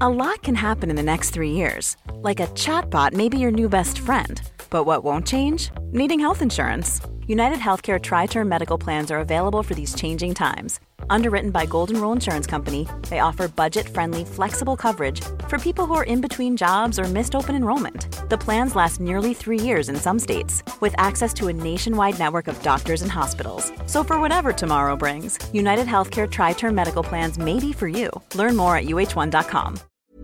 A lot can happen in the next 3 years. Like a chatbot may be your new best friend. But what won't change? Needing health insurance. United Healthcare Tri-Term Medical Plans are available for these changing times. Underwritten by Golden Rule Insurance Company, they offer budget-friendly, flexible coverage for people who are in between jobs or missed open enrollment. The plans last nearly 3 years in some states, with access to a nationwide network of doctors and hospitals. So for whatever tomorrow brings, United Healthcare Tri-Term Medical Plans may be for you. Learn more at uh1.com.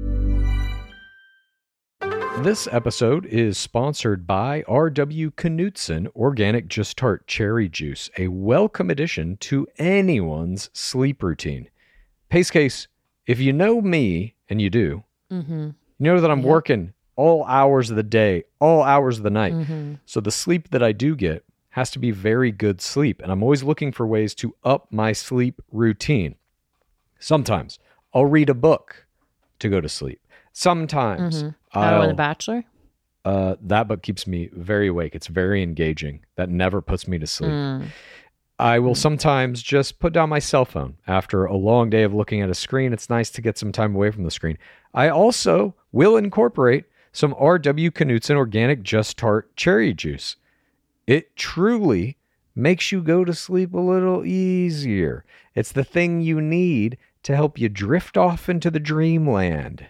This episode is sponsored by R.W. Knudsen Organic Just Tart Cherry Juice, a welcome addition to anyone's sleep routine. Pace Case, if you know me, and you do, you know that I'm working all hours of the day, all hours of the night. So the sleep that I do get has to be very good sleep, and I'm always looking for ways to up my sleep routine. Sometimes I'll read a book to go to sleep. Sometimes How The Bachelor? That book keeps me very awake. It's very engaging. That never puts me to sleep. I will sometimes just put down my cell phone after a long day of looking at a screen. It's nice to get some time away from the screen. I also will incorporate some R.W. Knudsen Organic Just Tart Cherry Juice. It truly makes you go to sleep a little easier. It's the thing you need to help you drift off into the dreamland.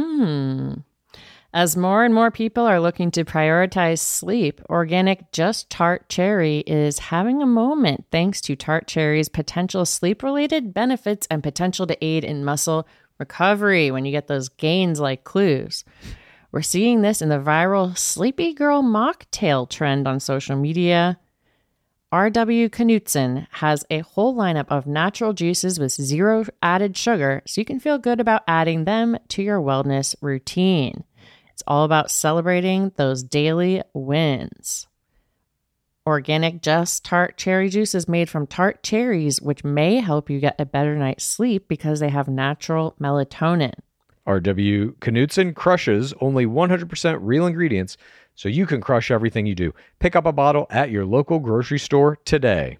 As more and more people are looking to prioritize sleep, Organic Just Tart Cherry is having a moment thanks to Tart Cherry's potential sleep-related benefits and potential to aid in muscle recovery when you get those gains like clues. We're seeing this in the viral Sleepy Girl mocktail trend on social media. R.W. Knudsen has a whole lineup of natural juices with zero added sugar, so you can feel good about adding them to your wellness routine. It's all about celebrating those daily wins. Organic Just Tart Cherry Juice is made from tart cherries, which may help you get a better night's sleep because they have natural melatonin. R.W. Knudsen crushes only 100% real ingredients, so you can crush everything you do. Pick up a bottle at your local grocery store today.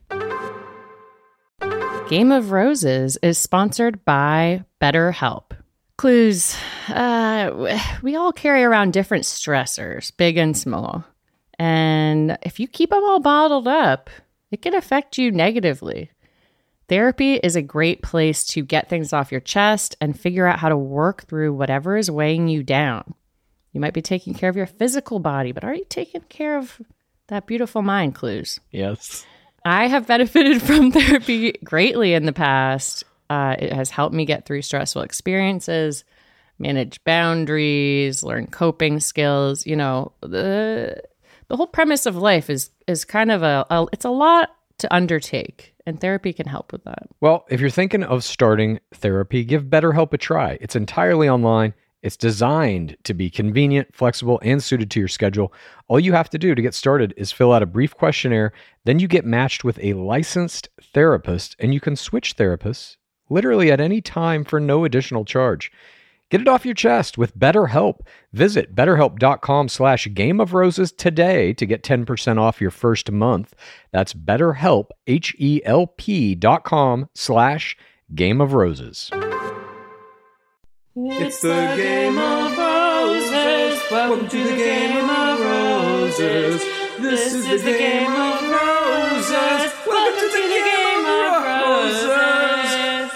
Game of Roses is sponsored by BetterHelp. Clues. We all carry around different stressors, big and small. And if you keep them all bottled up, it can affect you negatively. Therapy is a great place to get things off your chest and figure out how to work through whatever is weighing you down. You might be taking care of your physical body, but are you taking care of that beautiful mind, Clues? Yes. I have benefited from therapy greatly in the past. It has helped me get through stressful experiences, manage boundaries, learn coping skills. You know, the whole premise of life is kind of it's a lot to undertake, and therapy can help with that. Well, if you're thinking of starting therapy, give BetterHelp a try. It's entirely online. It's designed to be convenient, flexible, and suited to your schedule. All you have to do to get started is fill out a brief questionnaire. Then you get matched with a licensed therapist, and you can switch therapists literally at any time for no additional charge. Get it off your chest with BetterHelp. Visit BetterHelp.com/GameOfRoses today to get 10% off your first month. That's BetterHelp, HELP.com/GameOfRoses. It's the Game of Roses. Welcome to the Game of Roses. This is the Game of Roses. Welcome to the Game of Roses.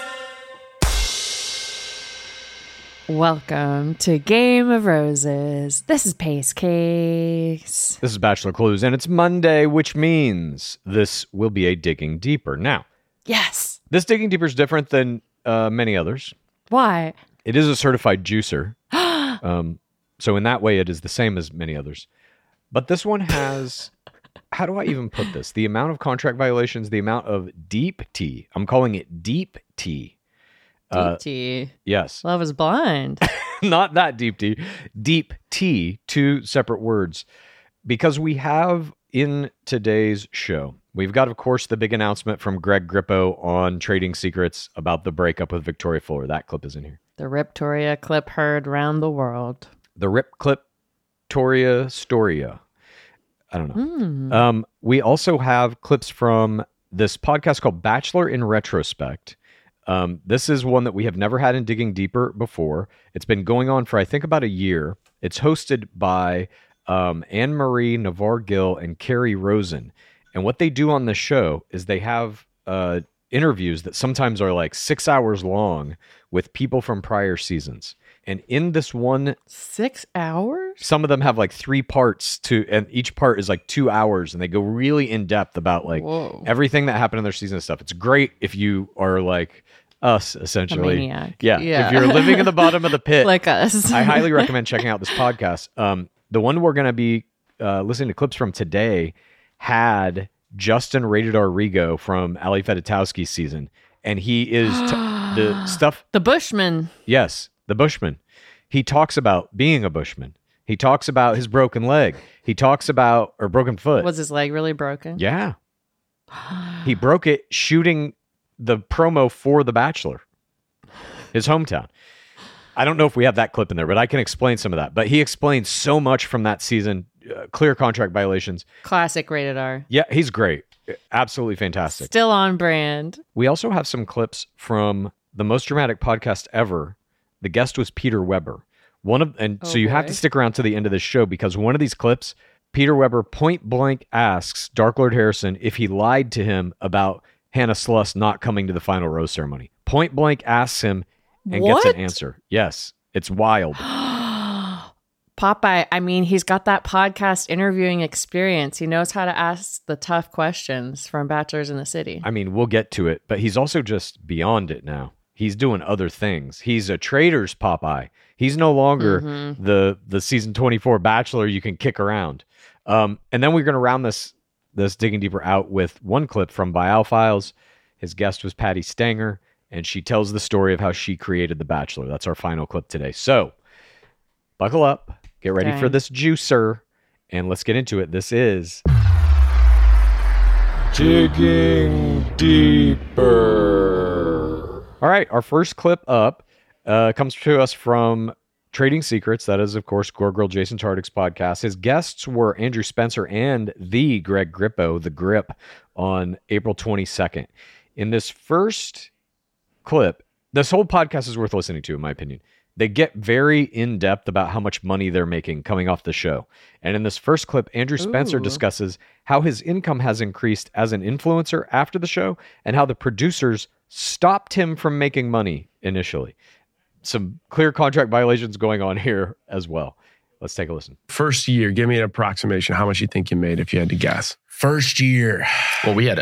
Welcome to Game of Roses. This is Pace Case. This is Bachelor Clues, and it's Monday, which means this will be a Digging Deeper. Now, Yes. this Digging Deeper is different than many others. Why? It is a certified juicer. So in that way, it is the same as many others. But this one has, how do I even put this? The amount of contract violations, the amount of deep tea. I'm calling it deep tea. Deep tea. Yes. Love is blind. Not that deep tea. Deep tea, two separate words. Because we have in today's show, we've got, of course, the big announcement from Greg Grippo on Trading Secrets about the breakup with Victoria Fuller. That clip is in here. The Riptoria clip heard round the world. The Rip Clip Toria Storia. I don't know. We also have clips from this podcast called Bachelor in Retrospect. This is one that we have never had in Digging Deeper before. It's been going on for, I think, about a year. It's hosted by Anne-Marie Navarre-Gill and Carrie Rosen. And what they do on the show is they have interviews that sometimes are like 6 hours long with people from prior seasons. And in this one, 6 hours? some of them have like 3 parts and each part is like 2 hours, and they go really in depth about like everything that happened in their season and stuff. It's great if you are like us, essentially. A maniac. Yeah. Yeah. If you're living in the bottom of the pit, Like us. I highly recommend checking out this podcast. The one we're going to be listening to clips from today had Justin Rated R. Rigo from Ali Fedotowsky's season, and he is the stuff. The Bushman. Yes, the Bushman. He talks about being a Bushman. He talks about his broken leg. He talks about, or broken foot. Was his leg really broken? Yeah. He broke it shooting the promo for The Bachelor, his hometown. I don't know if we have that clip in there, but I can explain some of that. But he explains so much from that season, clear contract violations. Classic Rated R. Yeah, he's great. Absolutely fantastic. Still on brand. We also have some clips from the most dramatic podcast ever. The guest was Peter Weber. So you have to stick around to the end of this show, because one of these clips, Peter Weber point blank asks Dark Lord Harrison if he lied to him about Hannah Sluss not coming to the final rose ceremony. Point blank asks him and gets an answer. Yes, it's wild. Popeye, I mean, he's got that podcast interviewing experience. He knows how to ask the tough questions from Bachelors in the City. I mean, we'll get to it, but he's also just beyond it now. He's doing other things. He's a trader's Popeye. He's no longer the season 24 Bachelor you can kick around. And then we're going to round this Digging Deeper out with one clip from Bial Files. His guest was Patty Stanger, and she tells the story of how she created The Bachelor. That's our final clip today. So buckle up, get ready for this juicer, and let's get into it. This is Digging Deeper. All right, our first clip up comes to us from Trading Secrets. That is, of course, Gore Girl Jason Tartick's podcast. His guests were Andrew Spencer and the Greg Grippo, The Grip, on April 22nd. In this first clip, this whole podcast is worth listening to, in my opinion. They get very in-depth about how much money they're making coming off the show. And in this first clip, Andrew Spencer discusses how his income has increased as an influencer after the show and how the producers stopped him from making money initially. Some clear contract violations going on here as well. Let's take a listen. First year, give me an approximation. How much you think you made if you had to guess? First year. Well, we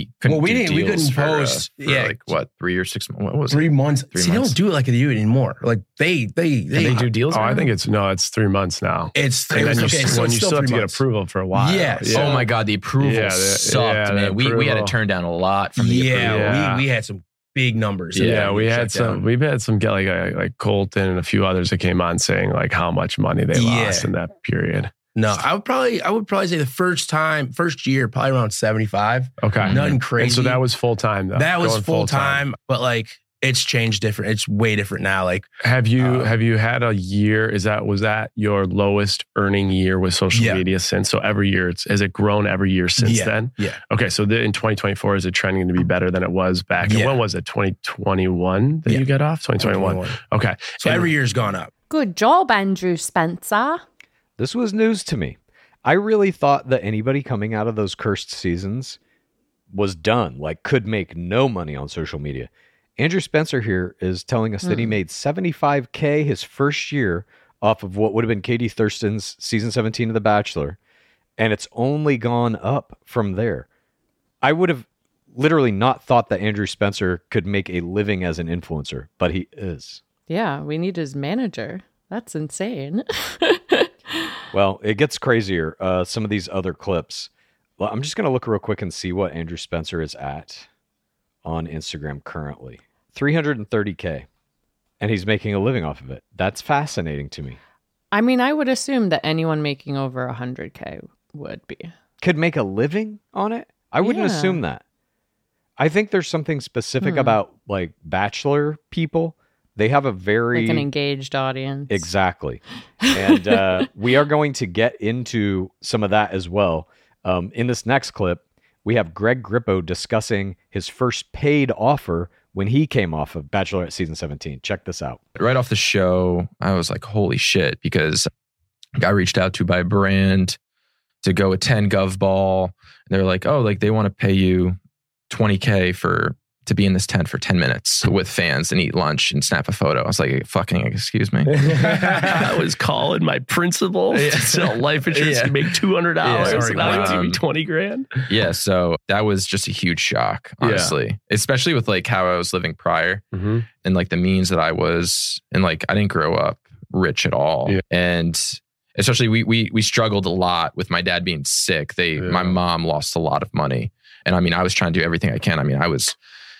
couldn't post. For like what, 3 or 6 months? What was 3 it? months. 3 See, months. they don't do it like they do it anymore. Like they do deals. Oh, I think it's 3 months now. It's and then you still have to get months. approval for a while. Yes. Yeah. Oh my God, the approval sucked, man. We had to turn down a lot from the approval. We had some big numbers. Yeah, we've had some get like Colton and a few others that came on saying like how much money they lost in that period. No, I would probably say the first year, probably around 75. Okay. Nothing crazy. And so that was full time though. That was full time, but like it's changed different. It's way different now. Like have you had a year? Was that your lowest earning year with social media since? So every year has it grown every year since then? Yeah. Okay. So in 2024, is it trending to be better than it was back? Yeah. And when was it? 2021 that you got off? 2021. Okay. So every year's gone up. Good job, Andrew Spencer. This was news to me. I really thought that anybody coming out of those cursed seasons was done, like could make no money on social media. Andrew Spencer here is telling us that he made $75K his first year off of what would have been Katie Thurston's season 17 of The Bachelor, and it's only gone up from there. I would have literally not thought that Andrew Spencer could make a living as an influencer, but he is. Yeah, we need his manager. That's insane. Well, it gets crazier. Some of these other clips. Well, I'm just going to look real quick and see what Andrew Spencer is at on Instagram currently. 330K. And he's making a living off of it. That's fascinating to me. I mean, I would assume that anyone making over 100K would be. Could make a living on it? I wouldn't assume that. I think there's something specific about like Bachelor people. They have a very... like an engaged audience. Exactly. And we are going to get into some of that as well. In this next clip, we have Greg Grippo discussing his first paid offer when he came off of Bachelorette season 17. Check this out. Right off the show, I was like, holy shit, because I got reached out to by a brand to go attend Gov Ball. And they're like, oh, like they want to pay you $20K to be in this tent for 10 minutes with fans and eat lunch and snap a photo. I was like, fucking excuse me. I was calling my principal to sell life insurance to make $200 and now give me $20,000. Yeah, so that was just a huge shock, honestly. Especially with like how I was living prior and like the means that I was, and like I didn't grow up rich at all. Yeah. And especially we struggled a lot with my dad being sick. My mom lost a lot of money. And I mean, I was trying to do everything I can. I mean, I was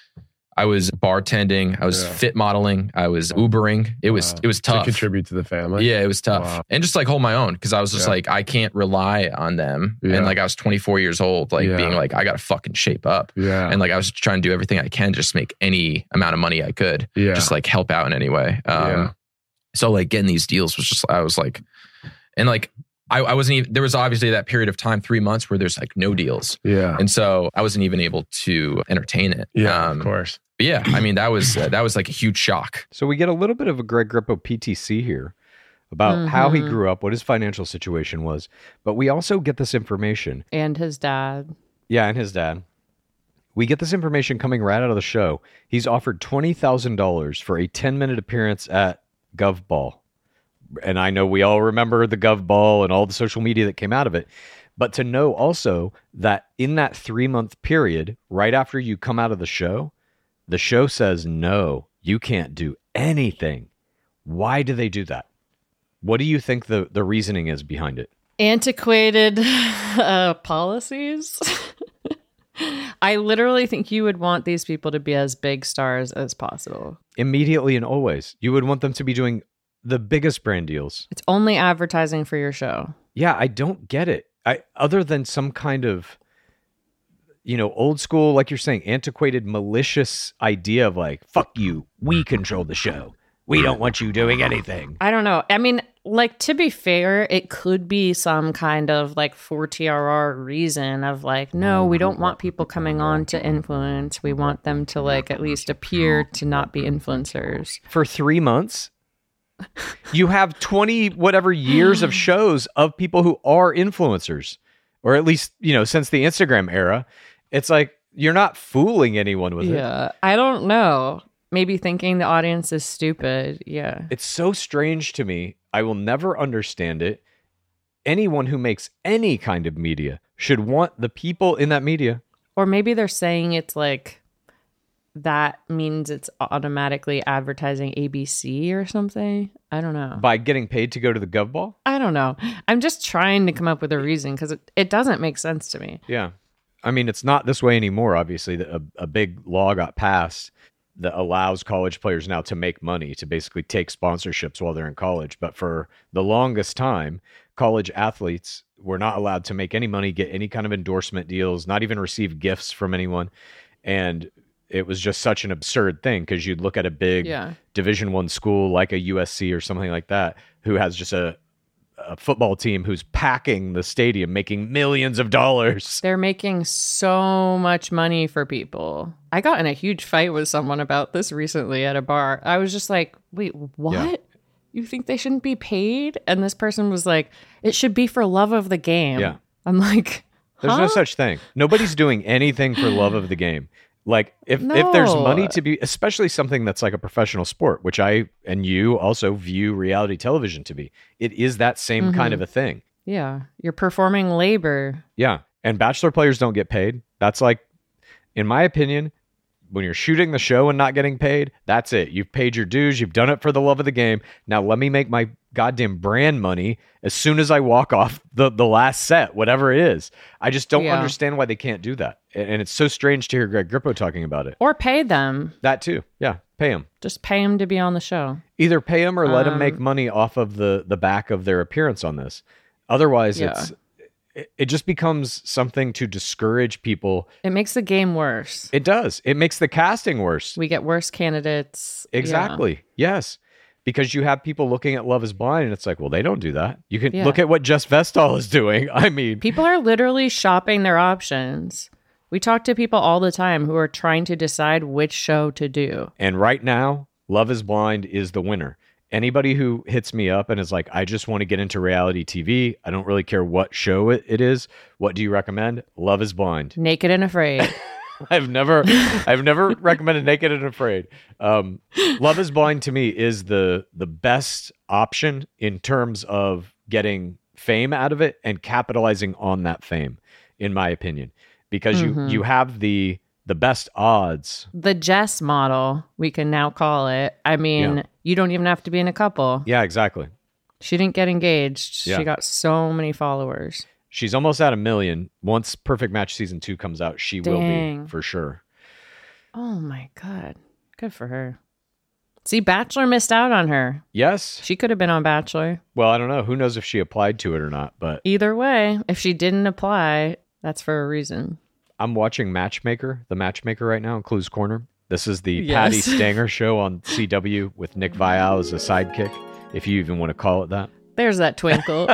bartending, I was fit modeling, I was Ubering. It was tough. To contribute to the family. Yeah, it was tough. Wow. And just like hold my own, because I was just like, I can't rely on them. Yeah. And like I was 24 years old, like being like, I got to fucking shape up. Yeah. And like I was trying to do everything I can, just make any amount of money I could. Yeah. Just like help out in any way. So like getting these deals was just, I was like, and like, I wasn't even, there was obviously that period of time, 3 months where there's like no deals. Yeah. And so I wasn't even able to entertain it. Yeah, of course. But yeah, I mean, that was like a huge shock. So we get a little bit of a Greg Grippo PTC here about how he grew up, what his financial situation was. But we also get this information. And his dad. Yeah, and his dad. We get this information coming right out of the show. He's offered $20,000 for a 10-minute appearance at Gov Ball. And I know we all remember the Gov Ball and all the social media that came out of it. But to know also that in that 3-month period, right after you come out of the show says, no, you can't do anything. Why do they do that? What do you think the reasoning is behind it? Antiquated policies. I literally think you would want these people to be as big stars as possible. Immediately and always. You would want them to be doing the biggest brand deals. It's only advertising for your show. Yeah, I don't get it. Other than some kind of, old school, like you're saying, antiquated, malicious idea of like, fuck you, we control the show. We don't want you doing anything. I don't know. I mean, like, to be fair, it could be some kind of like 4TRR reason of like, no, we don't want people coming on to influence. We want them to like at least appear to not be influencers. For 3 months? You have 20 whatever years of shows of people who are influencers, or at least, since the Instagram era. It's like, you're not fooling anyone with it. Yeah, I don't know. Maybe thinking the audience is stupid. Yeah. It's so strange to me. I will never understand it. Anyone who makes any kind of media should want the people in that media. Or maybe they're saying it's like, that means it's automatically advertising ABC or something. I don't know. By getting paid to go to the Gov Ball? I don't know. I'm just trying to come up with a reason because it doesn't make sense to me. Yeah. I mean, it's not this way anymore, obviously. A big law got passed that allows college players now to make money, to basically take sponsorships while they're in college. But for the longest time, college athletes were not allowed to make any money, get any kind of endorsement deals, not even receive gifts from anyone. And it was just such an absurd thing, because you'd look at a big Division I school like a USC or something like that, who has just a football team who's packing the stadium, making millions of dollars. They're making so much money for people. I got in a huge fight with someone about this recently at a bar. I was just like, wait, what? Yeah. You think they shouldn't be paid? And this person was like, it should be for love of the game. Yeah. I'm like, There's no such thing. Nobody's doing anything for love of the game. Like if there's money to be, especially something that's like a professional sport, which I and you also view reality television to be, it is that same kind of a thing. Yeah. You're performing labor. Yeah. And Bachelor players don't get paid. That's like, in my opinion, when you're shooting the show and not getting paid, that's it. You've paid your dues. You've done it for the love of the game. Now let me make my goddamn brand money as soon as I walk off the last set, whatever it is. I just don't understand why they can't do that. And it's so strange to hear Greg Grippo talking about it. Or pay them. That too. Yeah. Pay them. Just pay them to be on the show. Either pay them or let them make money off of the back of their appearance on this. Otherwise, it just becomes something to discourage people. It makes the game worse. It does. It makes the casting worse. We get worse candidates. Exactly. Yeah. Yes. Because you have people looking at Love is Blind and it's like, well, they don't do that. You can look at what Jess Vestal is doing. I mean, people are literally shopping their options. We talk to people all the time who are trying to decide which show to do. And right now, Love is Blind is the winner. Anybody who hits me up and is like, I just want to get into reality TV. I don't really care what show it is. What do you recommend? Love is Blind. Naked and Afraid. I've never recommended Naked and Afraid. Love is Blind to me is the best option in terms of getting fame out of it and capitalizing on that fame, in my opinion, because you have the best odds. The Jess model, we can now call it. I mean, you don't even have to be in a couple. Yeah, exactly. She didn't get engaged. Yeah. She got so many followers. She's almost at 1 million. Once Perfect Match Season 2 comes out, she will be, for sure. Oh my God. Good for her. See, Bachelor missed out on her. Yes. She could have been on Bachelor. Well, I don't know. Who knows if she applied to it or not, but either way, if she didn't apply, that's for a reason. I'm watching The Matchmaker right now in Clue's Corner. This is the Patty Stanger show on CW with Nick Viall as a sidekick, if you even want to call it that. There's that twinkle.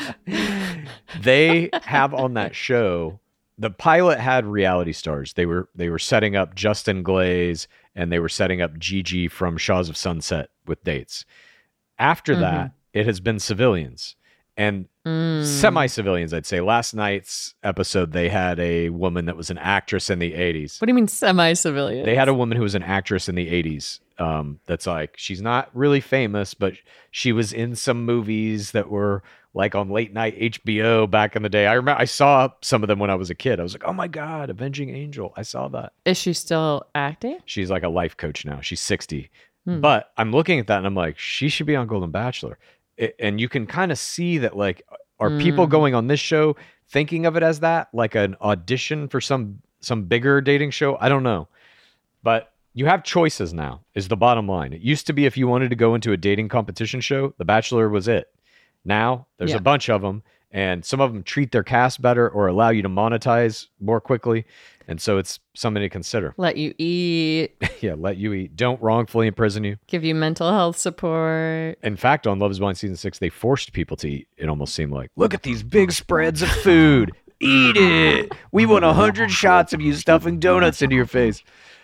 They have on that show, the pilot had reality stars. They were setting up Justin Glaze and they were setting up Gigi from Shaws of Sunset with dates. After that, it has been civilians and semi-civilians, I'd say. Last night's episode, they had a woman that was an actress in the 80s. What do you mean semi-civilians? They had a woman who was an actress in the 80s. That's like, she's not really famous, but she was in some movies that were like on late night HBO back in the day. I remember I saw some of them when I was a kid. I was like, oh my God, Avenging Angel. I saw that. Is she still acting? She's like a life coach now. She's 60. But I'm looking at that and I'm like, she should be on Golden Bachelor. And you can kind of see that, like, are people going on this show thinking of it as that, like an audition for some bigger dating show? I don't know. But you have choices now, is the bottom line. It used to be if you wanted to go into a dating competition show, The Bachelor was it. Now there's a bunch of them, and some of them treat their cast better or allow you to monetize more quickly. And so it's something to consider. Let you eat. Yeah, let you eat. Don't wrongfully imprison you. Give you mental health support. In fact, on Love is Blind Season 6, they forced people to eat. It almost seemed like, look at these big spreads of food. Eat it. We want 100 shots of you stuffing donuts into your face.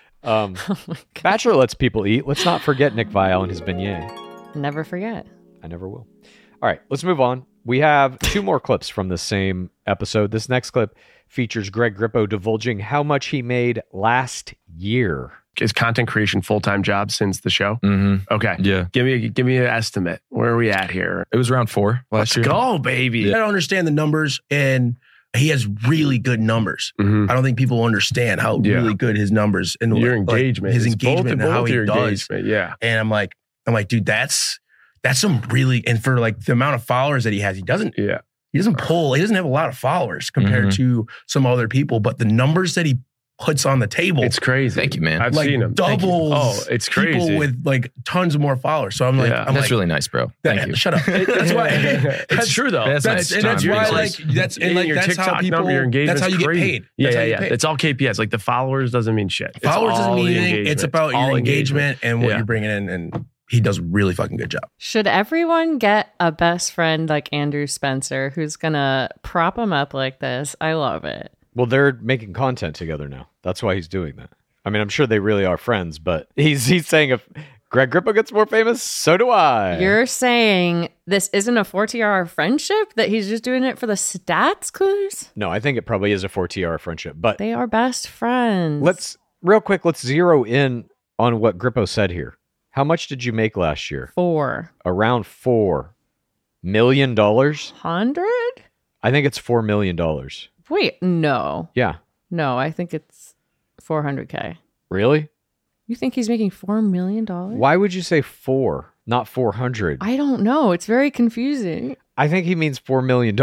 Bachelor lets people eat. Let's not forget Nick Viall and his beignet. Never forget. I never will. All right, let's move on. We have 2 more clips from the same episode. This next clip features Greg Grippo divulging how much he made last year. Is content creation full-time job since the show? Mm-hmm. Okay. Yeah. Give me an estimate. Where are we at here? It was around 4 last year. Let's go, baby. Yeah. I don't understand the numbers, and he has really good numbers. I don't think people understand how really good his numbers and your engagement, his engagement, and how he does. Yeah. And I'm like, dude, that's some really, and for like the amount of followers that he has, he doesn't have a lot of followers compared to some other people, but the numbers that he puts on the table, it's crazy. Thank you, man. I've like seen him. Doubles. Oh, it's crazy. People with like tons more followers. So I'm like, that's really nice, bro. Thank you. Shut up. That's why it's true though. That's why like that's your that's TikTok how people. number, your engagement. That's how you crazy. get paid. Yeah. It's all KPIs. Like the followers doesn't mean shit. Followers doesn't mean anything. It's about your engagement and what Yeah. you're bringing in, and he does a really fucking good job. Should everyone get a best friend like Andrew Spencer who's gonna prop him up like this? I love it. Well, they're making content together now. That's why he's doing that. I mean, I'm sure they really are friends, but he's saying if Greg Grippo gets more famous, so do I. You're saying this isn't a 4TR friendship, that he's just doing it for the stats, Clues? No, I think it probably is a 4TR friendship, but They are best friends. let's zero in on what Grippo said here. How much did you make last year? 4. Around $4 million? 100? I think it's $4 million. Wait, no. Yeah. No, I think it's 400K. Really? You think he's making $4 million? Why would you say 4, not 400? I don't know. It's very confusing. I think he means $4 million.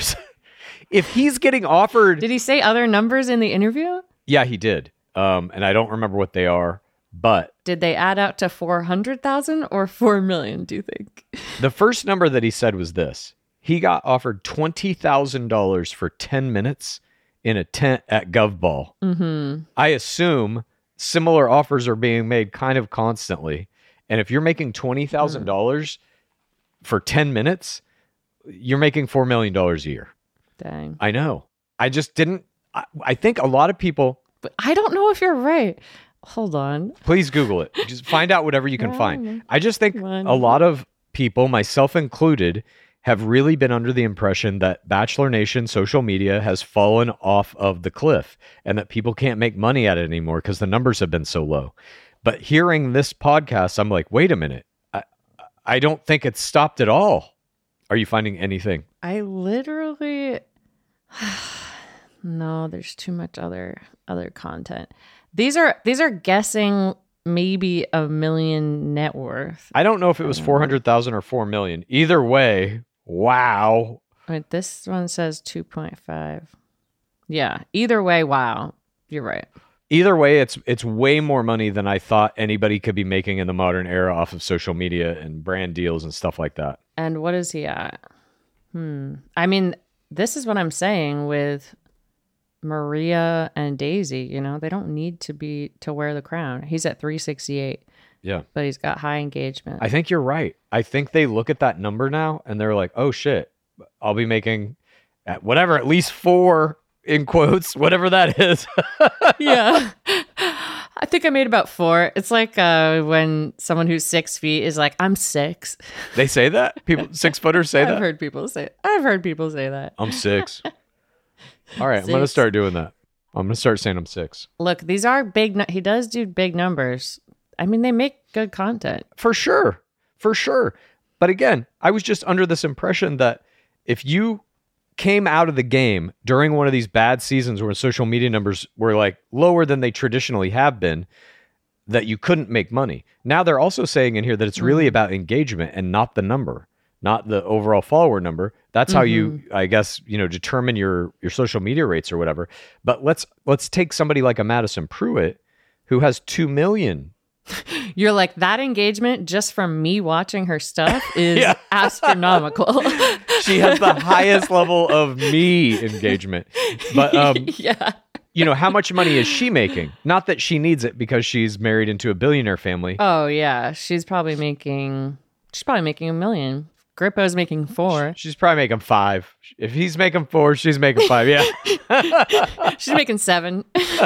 If he's getting offered... Did he say other numbers in the interview? Yeah, he did. And I don't remember what they are, but... Did they add out to 400,000 or 4 million, do you think? The first number that he said was this. He got offered $20,000 for 10 minutes in a tent at GovBall. Mm-hmm. I assume similar offers are being made kind of constantly. And if you're making $20,000 for 10 minutes, you're making $4 million a year. Dang. I know. I I think a lot of people... But I don't know if you're right. Hold on. Please Google it. Just find out whatever you can find. I just think a lot of people, myself included, have really been under the impression that Bachelor Nation social media has fallen off of the cliff and that people can't make money at it anymore because the numbers have been so low. But hearing this podcast, I'm like, wait a minute. I don't think it's stopped at all. Are you finding anything? I literally... No, there's too much other content. These are guessing maybe $1 million net worth. I don't know if it was 400,000 or 4 million. Either way, wow. Wait, this one says 2.5. Yeah, either way, wow. You're right. Either way, it's way more money than I thought anybody could be making in the modern era off of social media and brand deals and stuff like that. And what is he at? I mean, this is what I'm saying with Maria and Daisy. You know, they don't need to wear the crown. He's at 368. Yeah. But he's got high engagement. I think you're right. I think they look at that number now and they're like, oh shit, I'll be making at least 4 in quotes, whatever that is. Yeah. I think I made about 4. It's like when someone who's 6 feet is like, I'm 6. They say that? People 6-footers say that? I've heard people say that. I'm 6. All right, 6. I'm going to start doing that. I'm going to start saying I'm 6. Look, these are big. He does do big numbers. I mean, they make good content. For sure. But again, I was just under this impression that if you came out of the game during one of these bad seasons where social media numbers were like lower than they traditionally have been, that you couldn't make money. Now they're also saying in here that it's really about engagement and not the number, not the overall follower number. That's how you, I guess, determine your social media rates or whatever. But let's take somebody like a Madison Pruitt who has 2 million. You're like, that engagement just from me watching her stuff is astronomical. She has the highest level of me engagement. But how much money is she making? Not that she needs it because she's married into a billionaire family. Oh yeah, she's probably making $1 million. Grippo's making 4. She's probably making 5. If he's making 4, she's making 5. Yeah. She's making 7.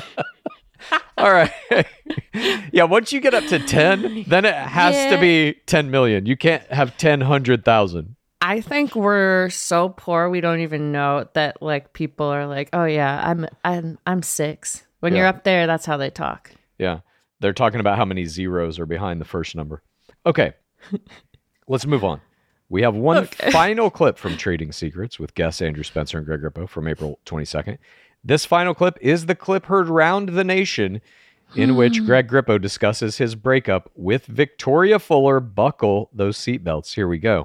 All right. Yeah, once you get up to 10, then it has to be 10 million. You can't have 100,000. I think we're so poor we don't even know that like people are like, "Oh yeah, I'm 6." When you're up there, that's how they talk. Yeah. They're talking about how many zeros are behind the first number. Okay. Let's move on. We have one final clip from Trading Secrets with guests Andrew Spencer and Greg Grippo from April 22nd. This final clip is the clip heard round the nation in which Greg Grippo discusses his breakup with Victoria Fuller. Buckle those seatbelts. Here we go.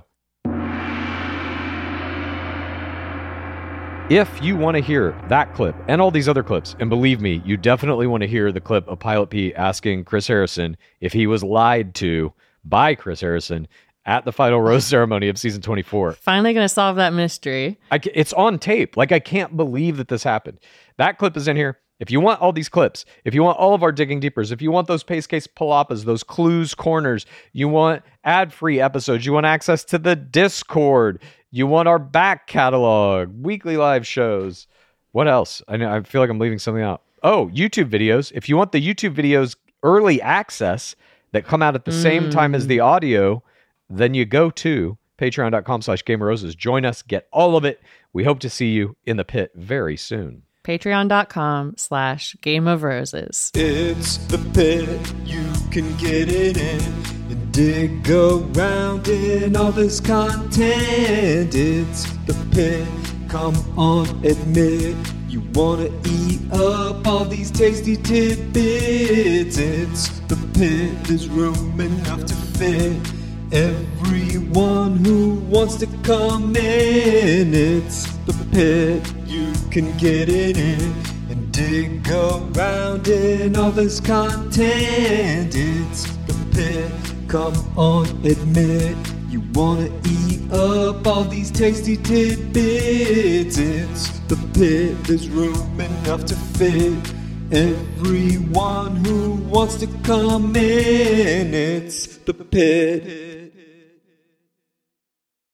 If you want to hear that clip and all these other clips, and believe me, you definitely want to hear the clip of Pilot Pete asking Chris Harrison if he was lied to by Chris Harrison at the final rose ceremony of season 24. Finally going to solve that mystery. It's on tape. Like, I can't believe that this happened. That clip is in here. If you want all these clips, if you want all of our Digging Deepers, if you want those Pace Case Palapas, those Clues Corners, you want ad-free episodes, you want access to the Discord, you want our back catalog, weekly live shows. What else? I feel like I'm leaving something out. Oh, YouTube videos. If you want the YouTube videos early access that come out at the same time as the audio, then you go to patreon.com/GameOfRoses. Join us, get all of it. We hope to see you in the pit very soon. Patreon.com/GameOfRoses. It's the pit, you can get it in and dig around in all this content. It's the pit, come on, admit you wanna eat up all these tasty tidbits. It's the pit, there's room enough to fit everyone who wants to come in. It's the pit, you can get it in and dig around in all this content. It's the pit, come on, admit you wanna eat up all these tasty tidbits. It's the pit, there's room enough to fit everyone who wants to come in. It's the pit.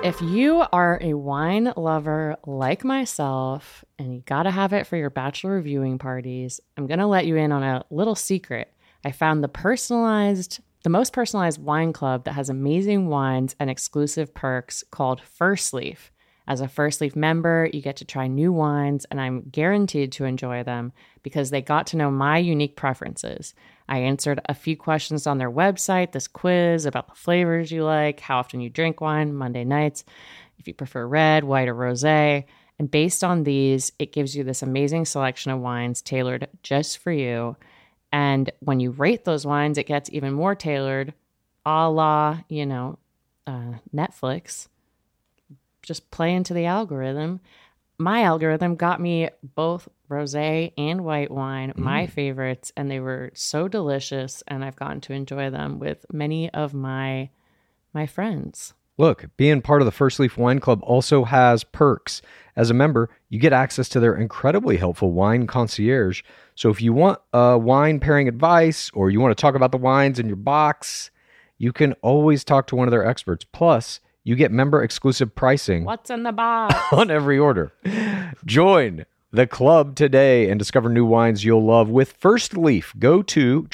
If you are a wine lover like myself and you got to have it for your bachelor viewing parties, I'm going to let you in on a little secret. I found the most personalized wine club that has amazing wines and exclusive perks called First Leaf. As a First Leaf member, you get to try new wines, and I'm guaranteed to enjoy them because they got to know my unique preferences. I answered a few questions on their website, this quiz about the flavors you like, how often you drink wine, Monday nights, if you prefer red, white, or rosé. And based on these, it gives you this amazing selection of wines tailored just for you. And when you rate those wines, it gets even more tailored, a la, Netflix. Just play into the algorithm. My algorithm got me both rosé and white wine, my favorites, and they were so delicious, and I've gotten to enjoy them with many of my friends. Look, being part of the First Leaf Wine Club also has perks. As a member, you get access to their incredibly helpful wine concierge. So if you want wine pairing advice or you want to talk about the wines in your box, you can always talk to one of their experts. Plus, you get member-exclusive pricing. What's in the box? On every order. Join the club today and discover new wines you'll love with First Leaf. Go to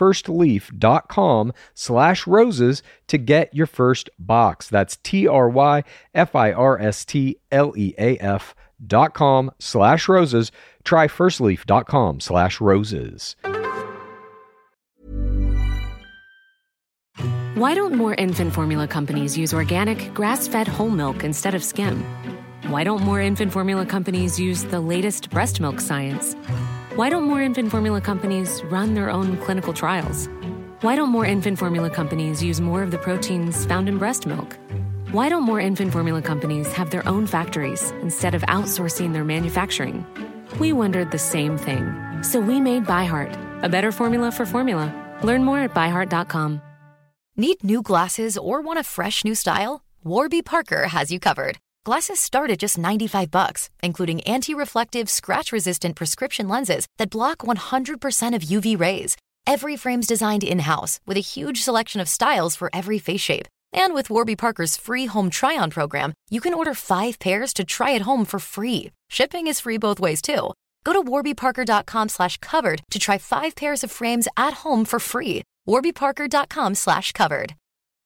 tryfirstleaf.com/roses to get your first box. That's tryfirstleaf.com/roses. Tryfirstleaf.com/roses. Why don't more infant formula companies use organic, grass-fed whole milk instead of skim? Why don't more infant formula companies use the latest breast milk science? Why don't more infant formula companies run their own clinical trials? Why don't more infant formula companies use more of the proteins found in breast milk? Why don't more infant formula companies have their own factories instead of outsourcing their manufacturing? We wondered the same thing. So we made ByHeart, a better formula for formula. Learn more at byheart.com. Need new glasses or want a fresh new style? Warby Parker has you covered. Glasses start at just $95, including anti-reflective, scratch-resistant prescription lenses that block 100% of UV rays. Every frame's designed in-house with a huge selection of styles for every face shape. And with Warby Parker's free home try-on program, you can order 5 pairs to try at home for free. Shipping is free both ways, too. Go to warbyparker.com/covered to try 5 pairs of frames at home for free. warbyparker.com/covered.